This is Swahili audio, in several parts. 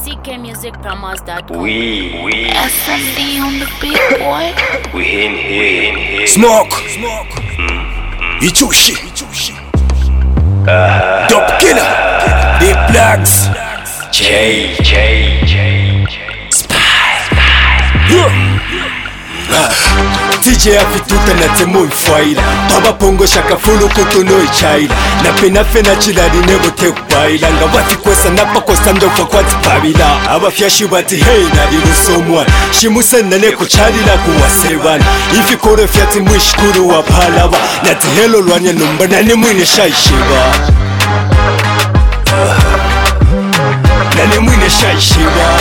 ckmusicpromos.com. We SMD on the beat, boy. We in. Smoke. Ichushi. Dope killer. The Plags. J. TJ afituta na temo ifaila Baba pongo shaka fulu kutuno ichaila Na penafe na chilali nego tekubaila Nga wati kwesa napa kosa ndofa kwa tipabila Aba fyashi bati hey na lilusomwa Shimusen na neko chalila kuwasewana Ifi kore fyati mwishkuru wa palawa Na tihelo lwanya numba na ni mwine shaishiba Na ni mwine shaishiba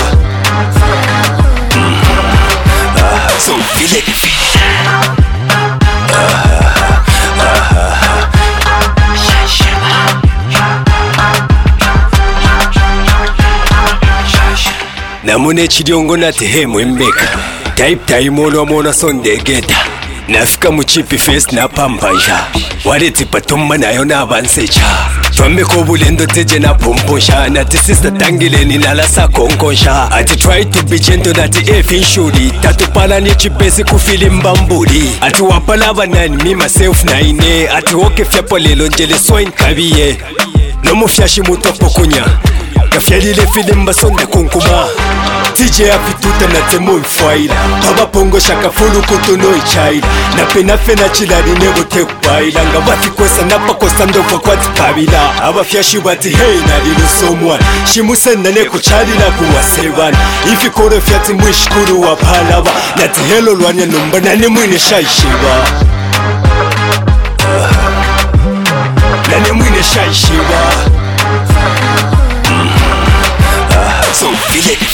So feel it. Namune chidiongo na tehemu mbeka Type taimolo mona sondegeta Nafika muchipi face na pampanja Wareti patumba na yona abansecha Twambe kobulendo teje na pomponsha Nati sister tangileni nalasa konkonsha Ati try to be gentle nati effing shuri Tatu pala ni chipesi kufili mbamburi Ati wapala banani me myself na ine Ati woke fyapo lelo njele soin kabiye Nomu fyashi mutopo kunya Kafyalile filimba sonde kunkuma TJ afituta na temo ifaila Baba pongo shaka fulu kutuno ichaila Na penafe na chilali nego tekubaila Nga wati kwesa napa kosa ndofa kwa tipabila Aba fyashi bati hey na lilusomwa Shimusen na neko chalila kuwasewana Ifi kore fyati mwishkuru wa palawa Na tihelo lwanya numba na ni mwine shaishiba Na ni mwine shaishiba So feel it.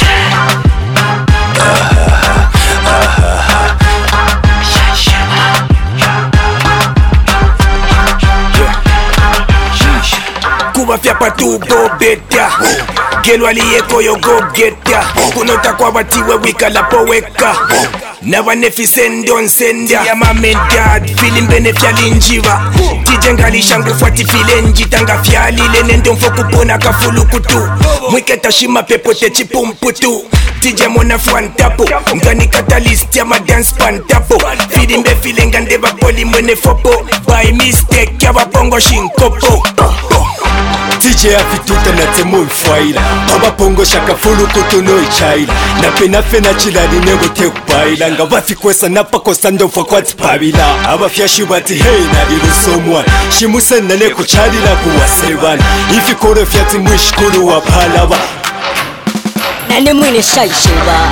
Kuba fyapa tu go beta Gelo aliyeko yo go geta Kunota kwa watiwe wika la poweka Na wanefisendo nsenda Ya mame dad Feeling benefyali njiva Tijengali shangu fuati file njitanga fyalile Nendo mfo kupona kafulu kutu Mwiketa shima pepote chipumputu Tije mona fwantapo Ngani catalyst ya ma dance pantapo Feeling be feeling ngandeva poli mwene fopo By mistake ya wapongo shinkopo TJ afituta na temo ifaila Baba pongo shaka fulu kutuno ichaila Na penafe na chilali nego tekubaila Nga wafi kwesa napa kosa ndofa kwa tipabila Aba fyashi bati hey na lilusomwa Shimusen na neko chalila kuwasewana Ifi kore fyati mwishkuru wa palawa Na ni mwine shaishiba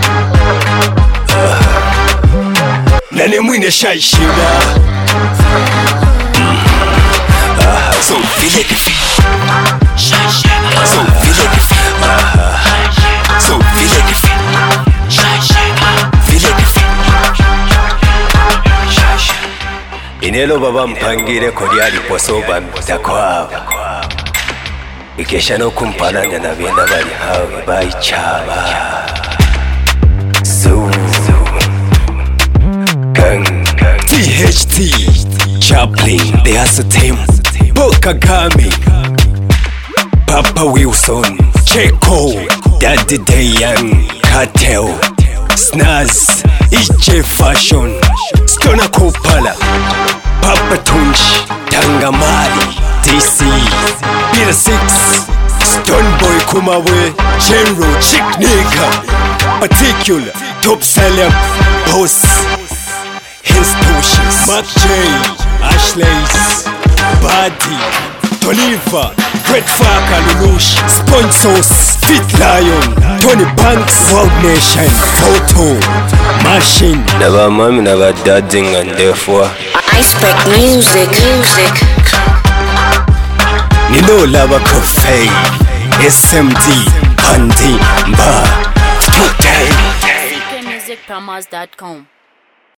Na ni mwine shaishiba So feel it. So feel it. So feel it. Feel it. Inelo baba mpangire kolyali posoba mtakwaba Ikesha no kumpalanya na benda bali hawe baichaba So Gang THT Chaplin The Hustle Team Bokagami Papa Wilson Cheko Daddy Dayan Cartel Snaz EJ Fashion Stona Kopala Papa Tunch Tangamali DC Peter 6 Stone Boy Kumawe General Chick Nigga Particular Top Celeb Boss His Pushes Mark J Ashley's Buddy Toliva Great Faka Lulush Sponsors Fit Lion Tony Banks World Nation Photo Machine Naba mami naba dadding and therefore I spec music Nino Lava Cafe SMD Pandi Mba ckmusicpromos.com.